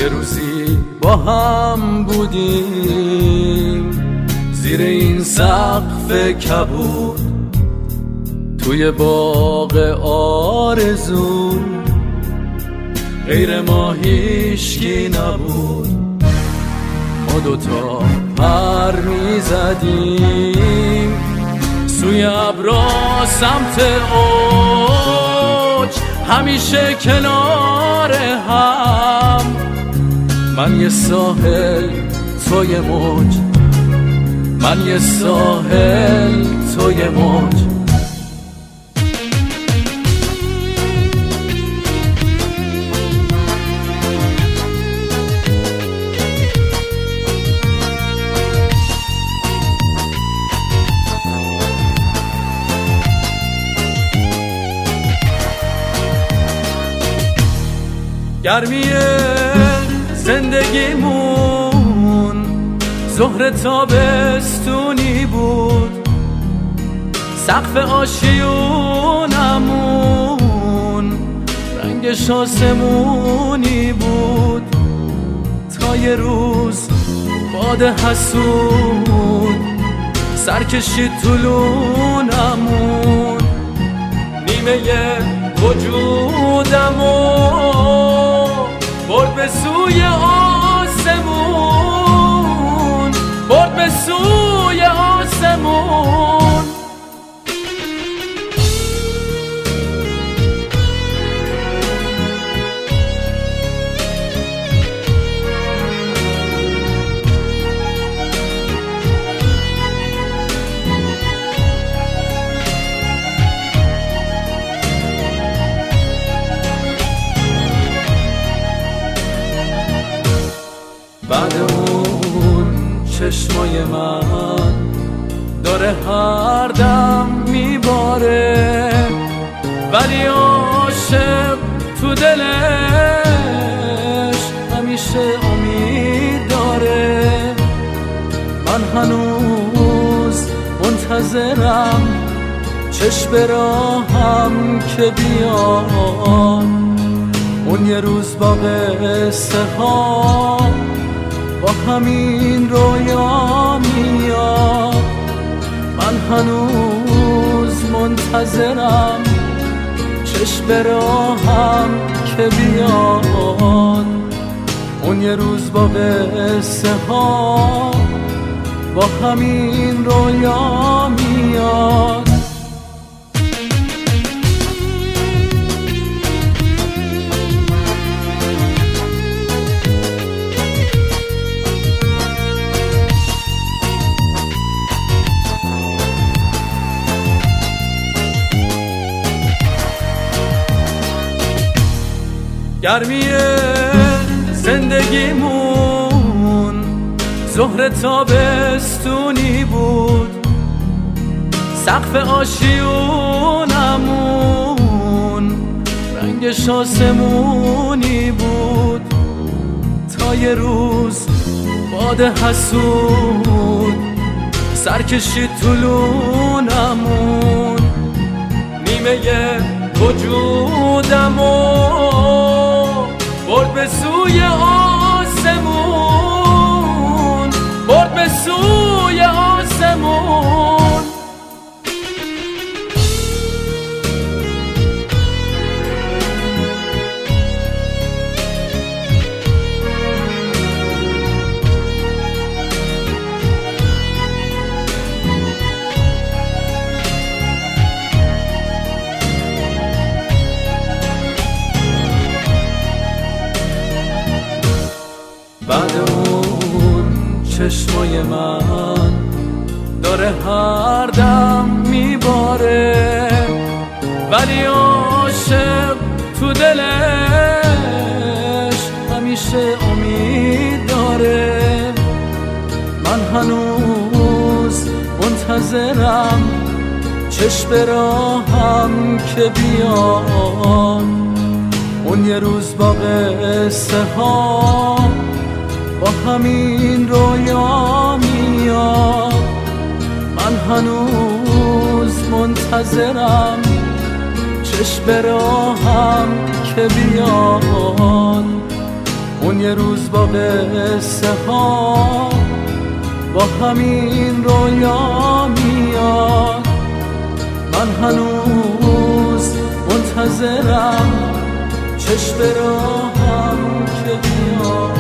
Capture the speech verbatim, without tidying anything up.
یه روزی با هم بودیم زیر این سقف کبود، توی باغ آرزو غیر ما هیچکی نبود. ما دوتا پر میزدیم سوی ابرا سمت اوج، همیشه کنار هم، من یه ساحل تو یه موج، من یه ساحل تو یه موج. گرمی زندگیمون ظهر تابستونی بود، سقف آشیونمون رنگش آسمونی بود، تا یه روز باد حسود سر کشید طولونمون، نیمه وجودمون برد به سوی آسمون، برد به سوی آسمون. بعد اون چشمای من داره هر دم میباره، ولی عاشق تو دلش همیشه امید داره. من هنوز منتظرم چشم راهم که بیاد، اون یه روز با قصه ها با همین رویا میاد. من هنوز منتظرم چشم راهم که بیاد، اون یه روز با قصه ها با همین رویا میاد. گرمی زندگیمون ظهر تابستونی بود، سقف آشیونمون رنگش آسمونی بود، تا یه روز باد حسود سر کشید طولونمون، نیمه وجودمون برد به سوی آسمون، برد به سوی آسمون. بعد اون چشمای من داره هر دم میباره، ولی عاشق تو دلش همیشه امید داره. من هنوز منتظرم چشم راهم که بیاد، اون یه روز با قصه ها با همین رویا میاد. من هنوز منتظرم چشم راهم که بیاد، اون چون یه روز با قصه ها با همین رویا میاد، من هنوز منتظرم چشم راهم که بیاد.